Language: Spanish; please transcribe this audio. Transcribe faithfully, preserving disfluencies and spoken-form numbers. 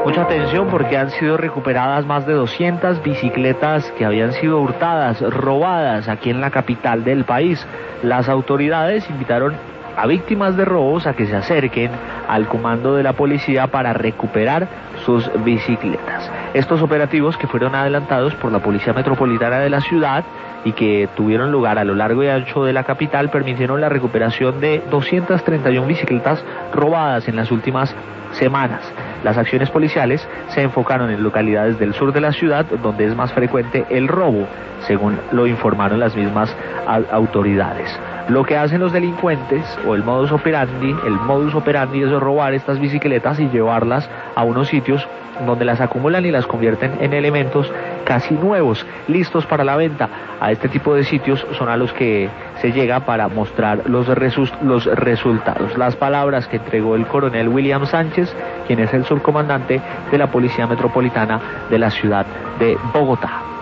Mucha atención porque han sido recuperadas más de doscientas bicicletas que habían sido hurtadas, robadas aquí en la capital del país. Las autoridades invitaron a víctimas de robos a que se acerquen al comando de la policía para recuperar sus bicicletas. Estos operativos, que fueron adelantados por la Policía Metropolitana de la ciudad y que tuvieron lugar a lo largo y ancho de la capital, permitieron la recuperación de doscientas treinta y una bicicletas robadas en las últimas semanas. Las acciones policiales se enfocaron en localidades del sur de la ciudad, donde es más frecuente el robo, según lo informaron las mismas autoridades. Lo que hacen los delincuentes, o el modus operandi, el modus operandi es robar estas bicicletas y llevarlas a unos sitios donde las acumulan y las convierten en elementos casi nuevos, listos para la venta. A este tipo de sitios son a los que se llega para mostrar los, resus, los resultados. Las palabras que entregó el coronel William Sánchez, quien es el subcomandante de la Policía Metropolitana de la ciudad de Bogotá.